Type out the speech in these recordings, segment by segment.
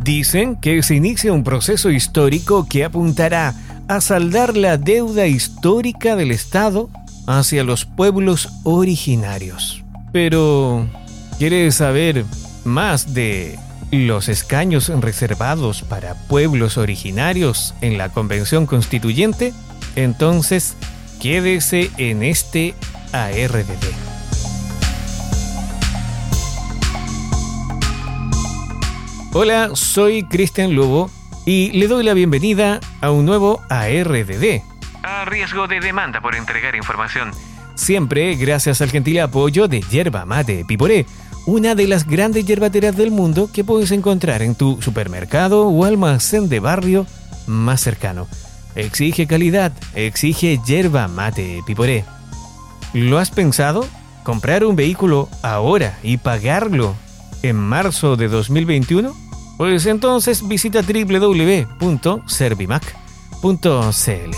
Dicen que se inicia un proceso histórico que apuntará a saldar la deuda histórica del Estado hacia los pueblos originarios. Pero, ¿quieres saber más de los escaños reservados para pueblos originarios en la Convención Constituyente? Entonces, quédese en este ARDD. Hola, soy Cristian Lobo y le doy la bienvenida a un nuevo ARDD. A riesgo de demanda por entregar información. Siempre gracias al gentil apoyo de Yerba Mate Piporé, una de las grandes yerbateras del mundo que puedes encontrar en tu supermercado o almacén de barrio más cercano. Exige calidad, exige Yerba Mate Piporé. ¿Lo has pensado? ¿Comprar un vehículo ahora y pagarlo en marzo de 2021? Pues entonces visita www.servimac.cl.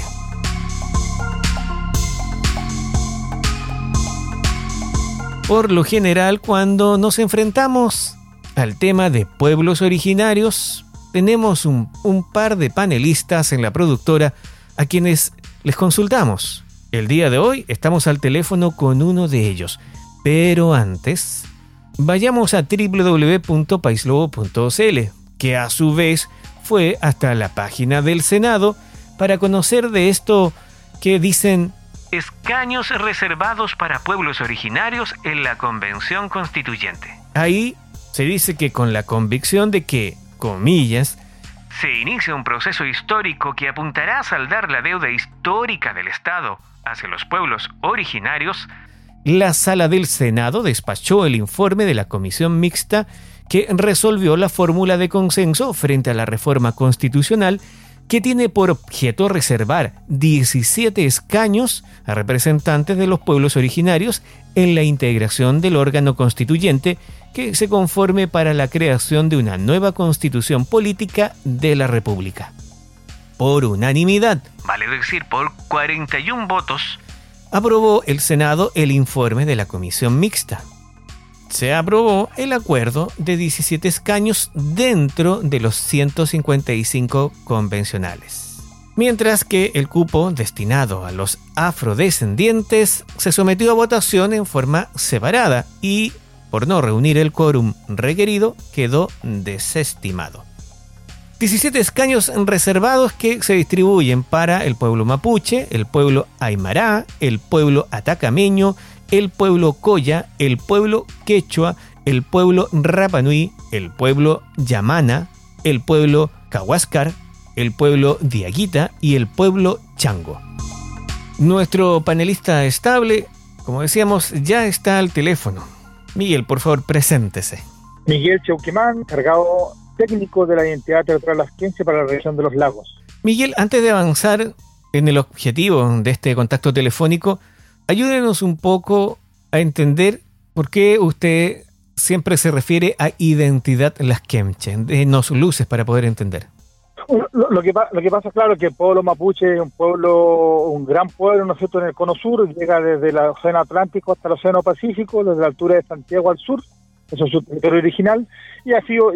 Por lo general, cuando nos enfrentamos al tema de pueblos originarios, tenemos un par de panelistas en la productora a quienes les consultamos. El día de hoy estamos al teléfono con uno de ellos, pero antes vayamos a www.paislobo.cl, que a su vez fue hasta la página del Senado para conocer de esto que dicen escaños reservados para pueblos originarios en la Convención Constituyente. Ahí se dice que con la convicción de que, comillas, se inicia un proceso histórico que apuntará a saldar la deuda histórica del Estado hacia los pueblos originarios, la Sala del Senado despachó el informe de la Comisión Mixta que resolvió la fórmula de consenso frente a la reforma constitucional que tiene por objeto reservar 17 escaños a representantes de los pueblos originarios en la integración del órgano constituyente que se conforme para la creación de una nueva constitución política de la República. Por unanimidad, vale decir por 41 votos, aprobó el Senado el informe de la Comisión Mixta. Se aprobó el acuerdo de 17 escaños dentro de los 155 convencionales. Mientras que el cupo destinado a los afrodescendientes se sometió a votación en forma separada y, por no reunir el quórum requerido, quedó desestimado. 17 escaños reservados que se distribuyen para el pueblo mapuche, el pueblo aymara, el pueblo atacameño, el pueblo colla, el pueblo quechua, el pueblo rapanui, el pueblo yamana, el pueblo cahuáscar, el pueblo diaguita y el pueblo chango. Nuestro panelista estable, como decíamos, ya está al teléfono. Miguel, por favor, preséntese. Miguel Cheuquimán, encargado técnico de la identidad territorial lasquense para la región de los lagos. Miguel, antes de avanzar en el objetivo de este contacto telefónico, ayúdenos un poco a entender por qué usted siempre se refiere a identidad lasquenche. Denos luces para poder entender. Lo que pasa, claro, que el pueblo mapuche es un gran pueblo, ¿no es cierto?, en el cono sur, llega desde el océano Atlántico hasta el océano Pacífico, desde la altura de Santiago al sur, eso es su territorio original, y ha sido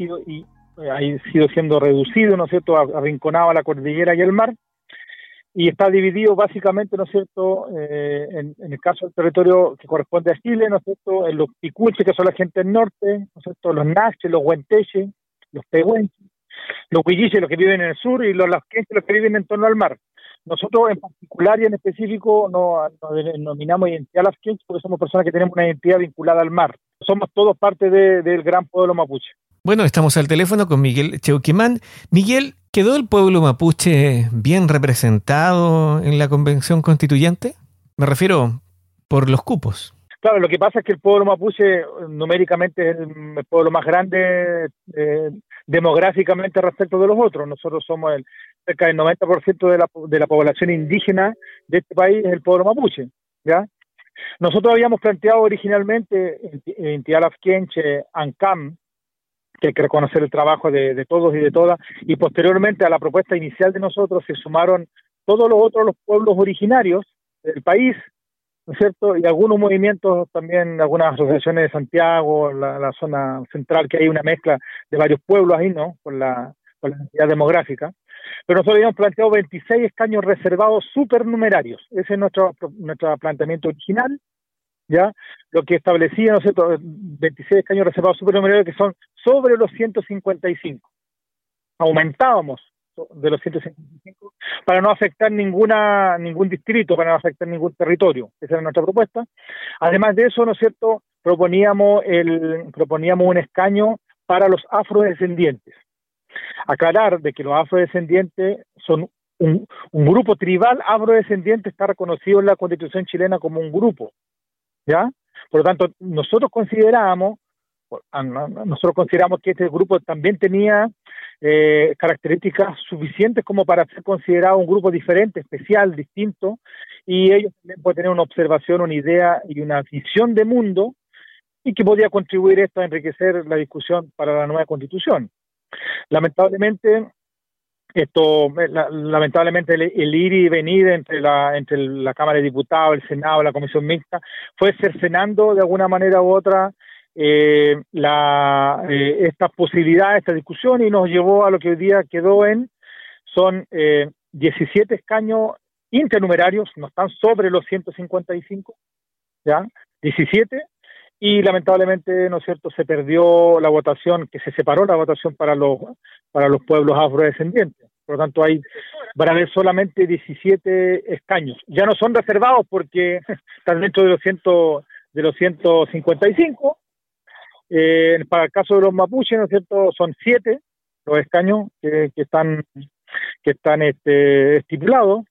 siendo reducido, ¿no es cierto?, arrinconado a la cordillera y el mar, y está dividido básicamente, ¿no es cierto?, en el caso del territorio que corresponde a Chile, ¿no es cierto?, en los picuches, que son la gente del norte, ¿no es cierto?, los naches, los huenteches, los pehuenches, los huilliches, los que viven en el sur, y los lasquenses, los que viven en torno al mar. Nosotros en particular y en específico nos denominamos identidad lasquense porque somos personas que tenemos una identidad vinculada al mar. Somos todos parte del gran pueblo mapuche. Bueno, estamos al teléfono con Miguel Cheuquimán. Miguel, ¿quedó el pueblo mapuche bien representado en la Convención Constituyente? Me refiero por los cupos. Claro, lo que pasa es que el pueblo mapuche numéricamente es el pueblo más grande demográficamente respecto de los otros. Nosotros somos cerca del 90% de la población indígena de este país es el pueblo mapuche, ¿ya? Nosotros habíamos planteado originalmente entidad lasquenche, ANCAM, que hay que reconocer el trabajo de todos y de todas, y posteriormente a la propuesta inicial de nosotros se sumaron todos los pueblos originarios del país, ¿no es cierto? Y algunos movimientos también, algunas asociaciones de Santiago, la zona central, que hay una mezcla de varios pueblos ahí, ¿no? Por la densidad demográfica. Pero nosotros habíamos planteado 26 escaños reservados supernumerarios. Ese es nuestro planteamiento original, ¿ya? Lo que establecía, ¿no es cierto?, 26 escaños reservados supernumerarios que son sobre los 155. Aumentábamos de los 155 para no afectar ningún distrito, para no afectar ningún territorio. Esa era nuestra propuesta. Además de eso, ¿no es cierto?, proponíamos un escaño para los afrodescendientes. Aclarar de que los afrodescendientes son un grupo tribal afrodescendiente, está reconocido en la Constitución chilena como un grupo, ¿ya? Por lo tanto, nosotros consideramos que este grupo también tenía características suficientes como para ser considerado un grupo diferente, especial, distinto, y ellos también pueden tener una observación, una idea y una visión de mundo, y que podía contribuir esto a enriquecer la discusión para la nueva Constitución. Lamentablemente, el ir y venir entre la Cámara de Diputados, el Senado, la Comisión Mixta, fue cercenando de alguna manera u otra estas posibilidades, esta discusión, y nos llevó a lo que hoy día son 17 escaños internumerarios, no están sobre los 155, ¿ya? 17, y lamentablemente, ¿no es cierto?, se perdió la votación, que se separó la votación para los pueblos afrodescendientes. Por lo tanto, van a haber solamente 17 escaños. Ya no son reservados porque están dentro de los 155. Para el caso de los mapuches, ¿no es cierto?, son 7 los escaños que están estipulados.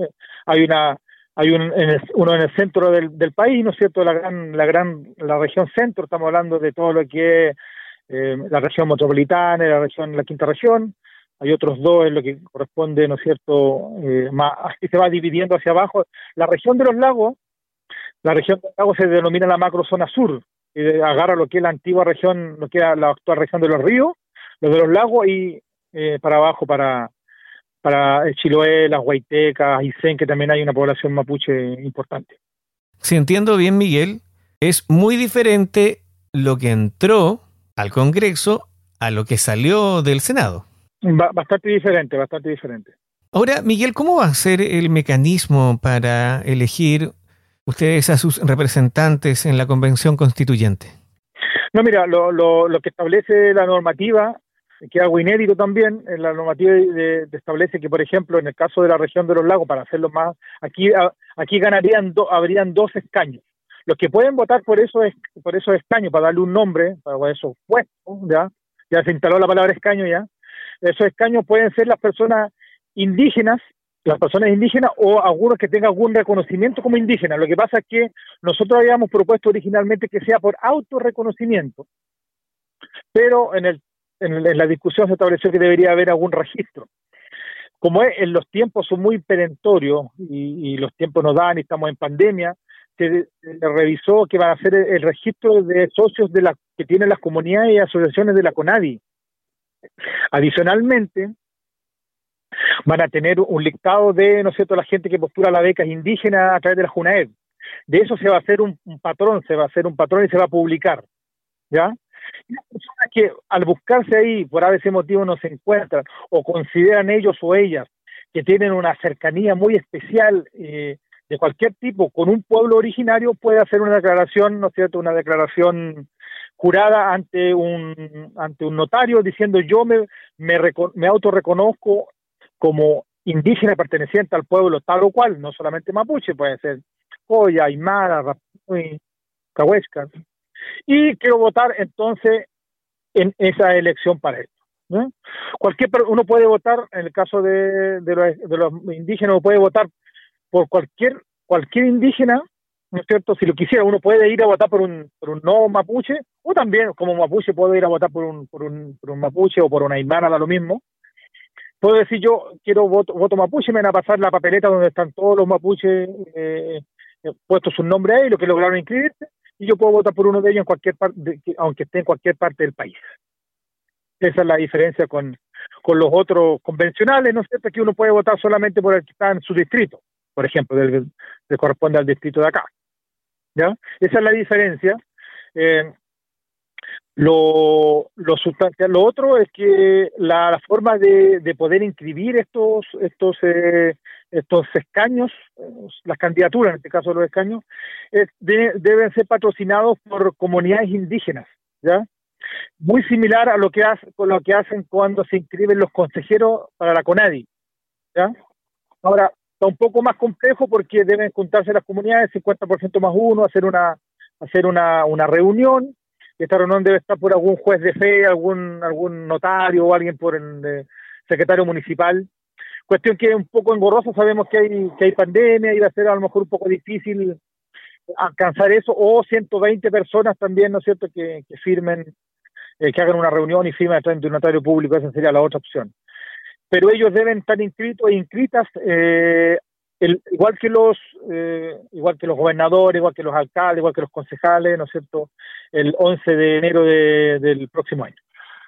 Hay uno en el centro del país, ¿no es cierto?, la región centro. Estamos hablando de todo lo que es la región metropolitana, la quinta región. Hay otros 2 en lo que corresponde, ¿no es cierto?, así se va dividiendo hacia abajo. La región de los lagos se denomina la macrozona sur, y agarra lo que es la antigua región, lo que era la actual región de los ríos, lo de los lagos, y para abajo, para Chiloé, las Huaytecas, Aysén, que también hay una población mapuche importante. Si entiendo bien, Miguel, es muy diferente lo que entró al Congreso a lo que salió del Senado. Bastante diferente. Ahora, Miguel, ¿cómo va a ser el mecanismo para elegir ustedes a sus representantes en la Convención Constituyente? No, mira, lo que establece la normativa, que es algo inédito también, en la normativa establece que, por ejemplo, en el caso de la región de los lagos, para hacerlo más, aquí habrían 2 escaños. Los que pueden votar por esos escaños, para darle un nombre, para esos puestos, ya se instaló la palabra escaño ya, esos escaños pueden ser las personas indígenas o algunos que tengan algún reconocimiento como indígenas. Lo que pasa es que nosotros habíamos propuesto originalmente que sea por autorreconocimiento, pero en la discusión se estableció que debería haber algún registro. Como los tiempos son muy perentorios y los tiempos nos dan y estamos en pandemia, se revisó que van a hacer el registro de socios que tienen las comunidades y asociaciones de la CONADI. Adicionalmente, van a tener un listado de, ¿no es cierto?, la gente que postula las becas indígenas a través de la JUNAED. De eso se va a hacer un patrón y se va a publicar, ¿ya? Y las personas que al buscarse ahí, por ese motivo, no se encuentran o consideran ellos o ellas que tienen una cercanía muy especial de cualquier tipo con un pueblo originario, puede hacer una declaración, ¿no es cierto?, una declaración jurada ante un notario diciendo: yo me autorreconozco como indígena perteneciente al pueblo tal o cual, no solamente mapuche, puede ser Coya, Aymara, Rapanui, Cahuéscar, y quiero votar entonces en esa elección para esto, ¿no? Uno puede votar, en el caso de los indígenas, uno puede votar por cualquier indígena, ¿no es cierto? Si lo quisiera, uno puede ir a votar por un no mapuche, o también como mapuche puedo ir a votar por un mapuche o por una aymara, da lo mismo. Puedo decir: yo quiero voto mapuche, me van a pasar la papeleta donde están todos los mapuches puestos su nombre ahí, los que lograron inscribirse, y yo puedo votar por uno de ellos en cualquier parte, aunque esté en cualquier parte del país. Esa es la diferencia con los otros convencionales, ¿no es cierto?, que uno puede votar solamente por el que está en su distrito, por ejemplo, que corresponde al distrito de acá. ¿ya? Esa es la diferencia. Eh, lo sustancial. Lo otro es que la forma de poder inscribir estos escaños, las candidaturas, en este caso los escaños, deben ser patrocinados por comunidades indígenas, ¿ya? Muy similar a con lo que hacen cuando se inscriben los consejeros para la CONADI, ¿ya? Ahora, está un poco más complejo porque deben juntarse las comunidades, 50% más uno, hacer una reunión. Esta reunión debe estar por algún juez de fe, algún notario o alguien por el secretario municipal. Cuestión que es un poco engorrosa, sabemos que hay pandemia y va a ser a lo mejor un poco difícil alcanzar eso, o 120 personas también, ¿no es cierto?, que firmen, que hagan una reunión y firmen a través de un notario público. Esa sería la otra opción. Pero ellos deben estar inscritos e inscritas, igual que los gobernadores, igual que los alcaldes, igual que los concejales, ¿no es cierto?, el 11 de enero del próximo año.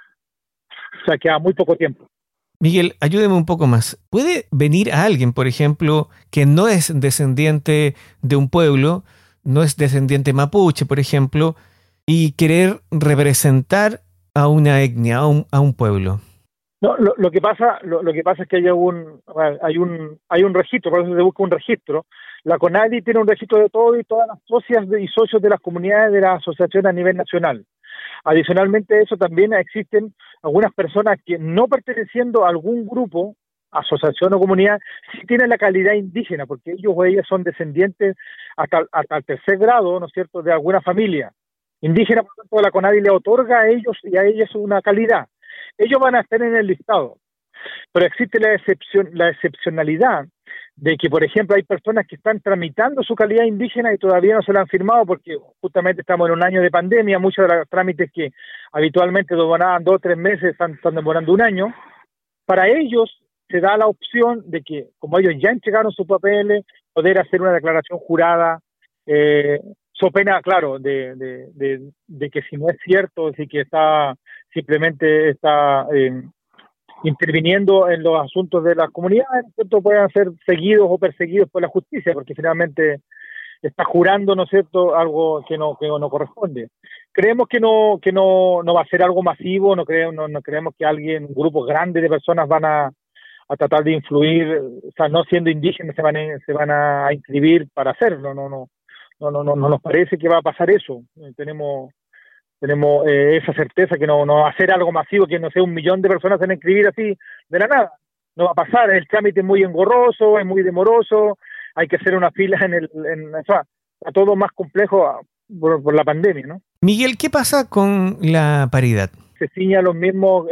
O sea, queda muy poco tiempo. Miguel, ayúdeme un poco más. ¿Puede venir a alguien, por ejemplo, que no es descendiente de un pueblo, no es descendiente mapuche, por ejemplo, y querer representar a una etnia, a un pueblo? No, lo que pasa es que hay un registro, por eso se busca un registro. La CONADI tiene un registro de todo y todas las socias y socios de las comunidades de la asociación a nivel nacional. Adicionalmente a eso también existen algunas personas que, no perteneciendo a algún grupo, asociación o comunidad, sí tienen la calidad indígena, porque ellos o ellas son descendientes hasta el tercer grado, ¿no es cierto?, de alguna familia indígena. Por lo tanto, la CONADI le otorga a ellos y a ellas una calidad. Ellos van a estar en el listado, pero existe la excepcionalidad de que, por ejemplo, hay personas que están tramitando su calidad indígena y todavía no se la han firmado porque justamente estamos en un año de pandemia. Muchos de los trámites que habitualmente demoraban 2 o 3 meses están demorando un año. Para ellos se da la opción de que, como ellos ya entregaron sus papeles, poder hacer una declaración jurada, so pena, claro, de que si no es cierto, si que simplemente está interviniendo en los asuntos de las comunidades, ¿cierto?, puedan ser seguidos o perseguidos por la justicia, porque finalmente está jurando, ¿no es cierto?, algo que no corresponde. Creemos que no va a ser algo masivo, no creemos que un grupo grande de personas van a tratar de influir, o sea, no siendo indígenas se van a inscribir para hacerlo. No nos parece que va a pasar eso. Tenemos esa certeza que no va a ser algo masivo, que no sé, 1 millón de personas se van a inscribir así de la nada. No va a pasar. El trámite es muy engorroso, es muy demoroso, hay que hacer una fila o sea, a todo más complejo por la pandemia, ¿no? Miguel, ¿qué pasa con la paridad? Se ciña a los mismos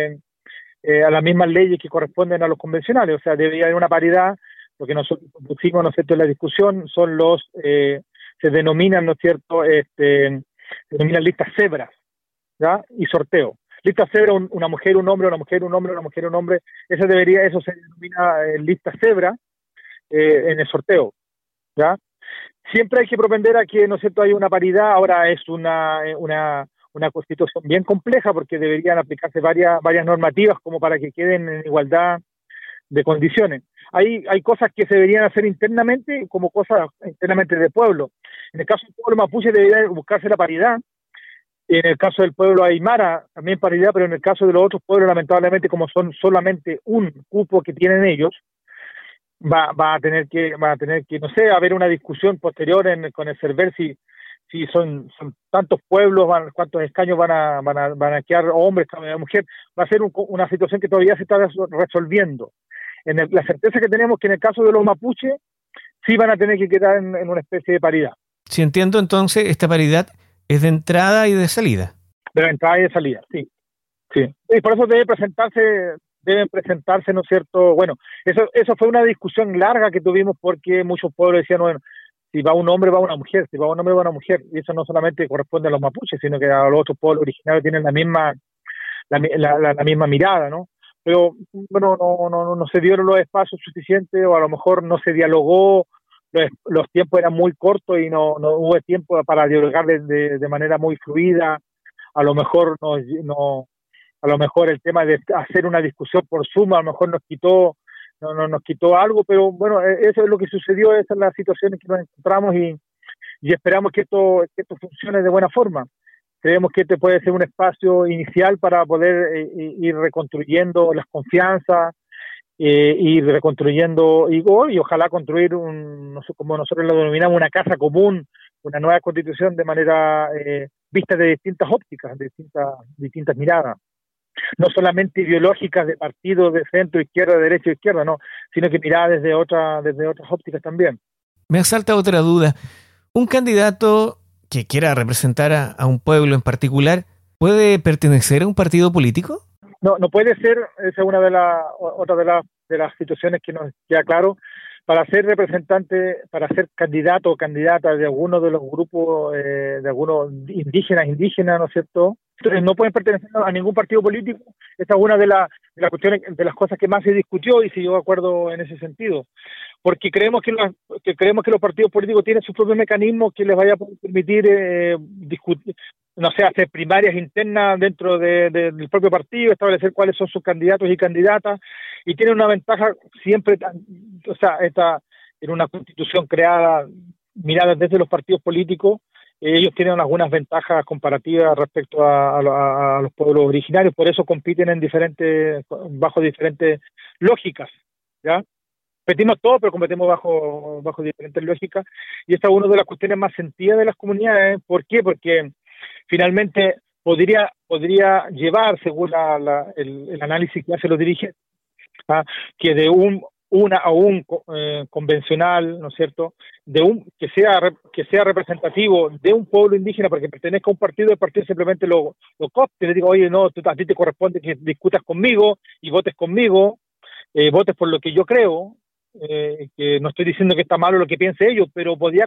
a las mismas leyes que corresponden a los convencionales. O sea, debería haber una paridad. Lo que nosotros pusimos, ¿no es cierto?, en la discusión son se denominan, ¿no es cierto?, se denominan listas cebras, ¿ya?, y sorteo. Lista cebra, una mujer, un hombre, una mujer, un hombre, una mujer, un hombre. Eso se denomina lista cebra en el sorteo, ¿ya? Siempre hay que propender a que, ¿no es cierto?, hay una paridad. Ahora es una constitución bien compleja porque deberían aplicarse varias normativas como para que queden en igualdad de condiciones. Hay cosas que se deberían hacer internamente como cosas internamente de pueblo. En el caso del pueblo mapuche debería buscarse la paridad. En el caso del pueblo aymara también paridad, pero en el caso de los otros pueblos, lamentablemente, como son solamente un cupo que tienen ellos, va a tener que, no sé, haber una discusión posterior con el CERVEL si son tantos pueblos, cuántos escaños van a quedar hombres, mujeres. Va a ser una situación que todavía se está resolviendo. La certeza que tenemos que en el caso de los mapuches sí van a tener que quedar en una especie de paridad. Si entiendo, entonces, esta paridad es de entrada y de salida. De entrada y de salida, sí. Y por eso deben presentarse, ¿no es cierto? Bueno, eso fue una discusión larga que tuvimos porque muchos pueblos decían, bueno, si va un hombre, va una mujer, si va un hombre, va una mujer. Y eso no solamente corresponde a los mapuches, sino que a los otros pueblos originarios tienen la misma mirada, ¿no? Pero, bueno, no se dieron los espacios suficientes, o a lo mejor no se dialogó, los tiempos eran muy cortos y no hubo tiempo para dialogar de manera muy fluida. A lo mejor a lo mejor el tema de hacer una discusión por Zoom a lo mejor nos quitó algo, pero bueno, eso es lo que sucedió, esa es la situación en que nos encontramos y y esperamos que esto funcione de buena forma. Creemos que este puede ser un espacio inicial para poder ir reconstruyendo las confianzas, ir reconstruyendo y ojalá construir no sé, como nosotros lo denominamos, una casa común, una nueva constitución de manera vista de distintas ópticas, de distintas miradas, no solamente ideológicas de partidos de centro, izquierda, derecha, izquierda, no, sino que mirada desde otras ópticas también. Me asalta otra duda. ¿Un candidato que quiera representar a un pueblo en particular puede pertenecer a un partido político? No puede ser. Esa es una de las situaciones que nos queda claro. Para ser representante, para ser candidato o candidata de alguno de los grupos, de algunos indígenas, ¿no es cierto? Entonces no pueden pertenecer a ningún partido político. Esta es una de las cuestiones, de las cosas que más se discutió y se llegó a acuerdo en ese sentido. Porque creemos que los partidos políticos tienen sus propios mecanismos que les vaya a permitir discutir, no sé, hacer primarias internas dentro del propio partido, establecer cuáles son sus candidatos y candidatas, y tienen una ventaja siempre, o sea, en una constitución creada, mirada desde los partidos políticos, ellos tienen algunas ventajas comparativas respecto a los pueblos originarios, por eso compiten bajo diferentes lógicas, ¿ya? Competimos todos, pero competimos bajo diferentes lógicas, y esta es una de las cuestiones más sentidas de las comunidades. ¿Por qué? Porque finalmente podría llevar, según el análisis que hace los dirigentes, que de un convencional, ¿no es cierto?, que sea representativo de un pueblo indígena para que pertenezca a un partido, el partido simplemente lo copte, le digo, oye, no, a ti te corresponde que discutas conmigo y votes conmigo, votes por lo que yo creo, que no estoy diciendo que está malo lo que piense ellos, pero podría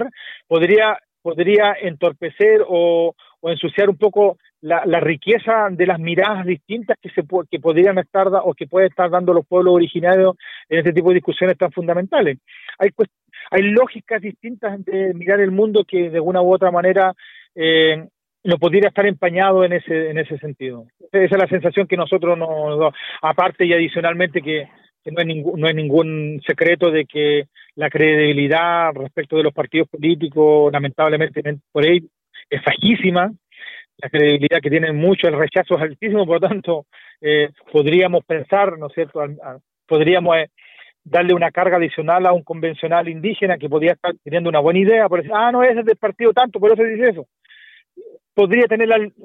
entorpecer o ensuciar un poco la riqueza de las miradas distintas que podrían estar o que pueden estar dando los pueblos originarios en este tipo de discusiones tan fundamentales. Hay lógicas distintas de mirar el mundo que de una u otra manera no podría estar empañado en ese sentido. Esa es la sensación que nosotros nos, aparte y adicionalmente que no hay ningún secreto de que la credibilidad respecto de los partidos políticos, lamentablemente por ahí, es bajísima. La credibilidad que tienen mucho, el rechazo es altísimo, por lo tanto, podríamos pensar, ¿no es cierto?, podríamos darle una carga adicional a un convencional indígena que podría estar teniendo una buena idea, por decir, no, ese es del partido tanto, por eso dice eso. Podría tener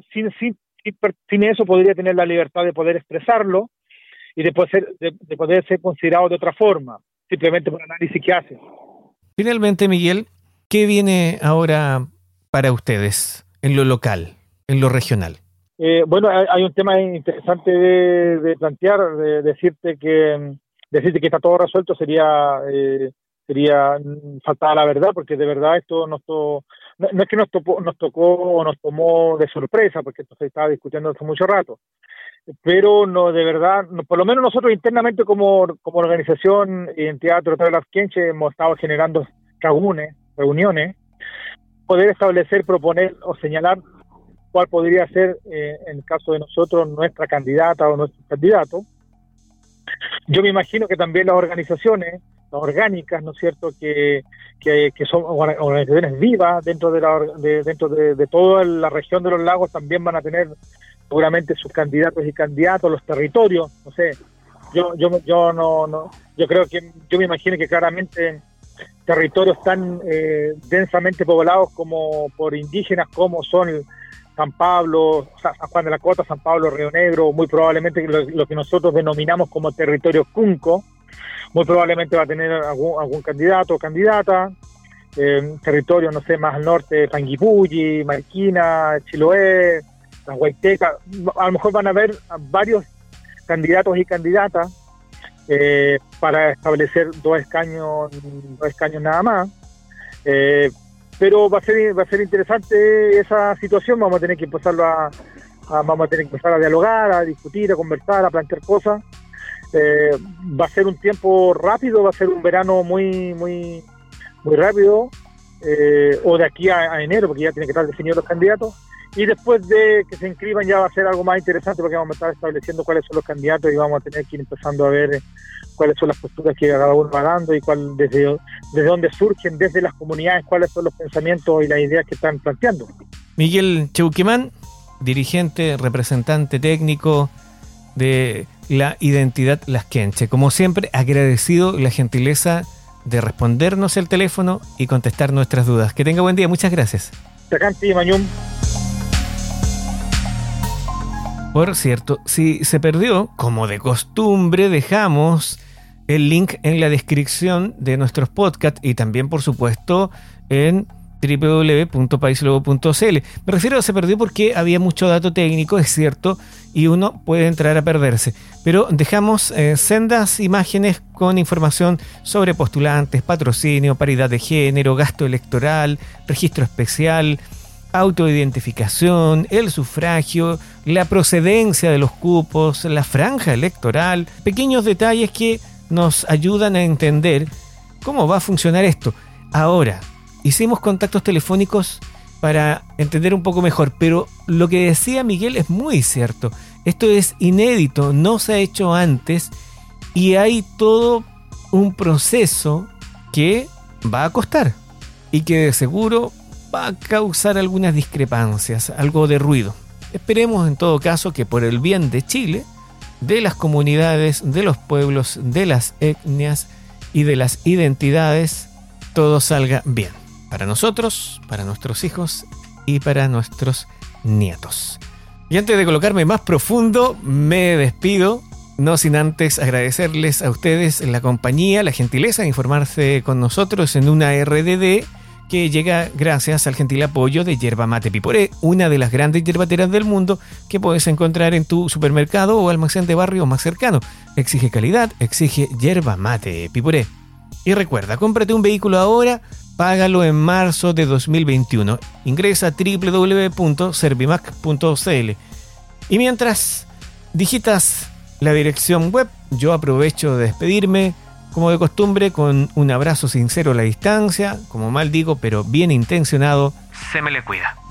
sin eso, podría tener la libertad de poder expresarlo y de poder ser considerado de otra forma, simplemente por el análisis que hace. Finalmente, Miguel, ¿qué viene ahora para ustedes en lo local, en lo regional? Bueno, hay un tema interesante de plantear, de decirte que está todo resuelto sería faltar a la verdad, porque de verdad esto no es que nos tocó o nos tomó de sorpresa, porque esto se estaba discutiendo hace mucho rato, pero no, de verdad, por lo menos nosotros internamente como organización Identidad Territorial Afquenche hemos estado generando reuniones, poder establecer, proponer o señalar cuál podría ser, en el caso de nosotros, nuestra candidata o nuestro candidato. Yo me imagino que también las organizaciones, las orgánicas, ¿no es cierto?, que son organizaciones vivas dentro de toda la región de los lagos, también van a tener seguramente sus candidatos y candidatos, los territorios, no sé. Yo creo que, yo me imagino que claramente territorios tan densamente poblados como por indígenas como son San Pablo, San Juan de la Cota, San Pablo, Río Negro, muy probablemente lo que nosotros denominamos como territorio Cunco, muy probablemente va a tener algún candidato o candidata, territorio, no sé, más al norte, Panguipulli, Marquina, Chiloé, las Huaytecas, a lo mejor van a haber varios candidatos y candidatas para establecer dos escaños nada más, pero va a ser interesante esa situación. Vamos a tener que empezar a dialogar, a discutir, a conversar, a plantear cosas. Va a ser un tiempo rápido, va a ser un verano muy muy muy rápido, o de aquí a enero, porque ya tienen que estar definidos los candidatos, Y después de que se inscriban ya va a ser algo más interesante porque vamos a estar estableciendo cuáles son los candidatos y vamos a tener que ir empezando a ver cuáles son las posturas que cada uno va dando y desde dónde surgen desde las comunidades, cuáles son los pensamientos y las ideas que están planteando. Miguel Cheuquemán, dirigente, representante técnico de la identidad lasquenche. Como siempre, agradecido la gentileza de respondernos el teléfono y contestar nuestras dudas. Que tenga buen día, muchas gracias. Tacanti, Mañum. Por cierto, si se perdió, como de costumbre, dejamos el link en la descripción de nuestros podcasts y también, por supuesto, en www.paislobo.cl. Me refiero a se perdió porque había mucho dato técnico, es cierto, y uno puede entrar a perderse. Pero dejamos sendas imágenes con información sobre postulantes, patrocinio, paridad de género, gasto electoral, registro especial, autoidentificación, el sufragio, la procedencia de los cupos, la franja electoral, pequeños detalles que nos ayudan a entender cómo va a funcionar esto. Ahora, hicimos contactos telefónicos para entender un poco mejor, pero lo que decía Miguel es muy cierto. Esto es inédito, no se ha hecho antes y hay todo un proceso que va a costar y que de seguro va a causar algunas discrepancias, algo de ruido. Esperemos en todo caso que por el bien de Chile, de las comunidades, de los pueblos, de las etnias y de las identidades, todo salga bien. Para nosotros, para nuestros hijos y para nuestros nietos. Y antes de colocarme más profundo, me despido, no sin antes agradecerles a ustedes la compañía, la gentileza de informarse con nosotros en una RDD que llega gracias al gentil apoyo de Yerba Mate Piporé, una de las grandes yerbateras del mundo que puedes encontrar en tu supermercado o almacén de barrio más cercano. Exige calidad, exige Yerba Mate Piporé. Y recuerda, cómprate un vehículo ahora, págalo en marzo de 2021. Ingresa a www.servimac.cl. Y mientras digitas la dirección web, yo aprovecho de despedirme, como de costumbre, con un abrazo sincero a la distancia, como mal digo, pero bien intencionado. Se me le cuida.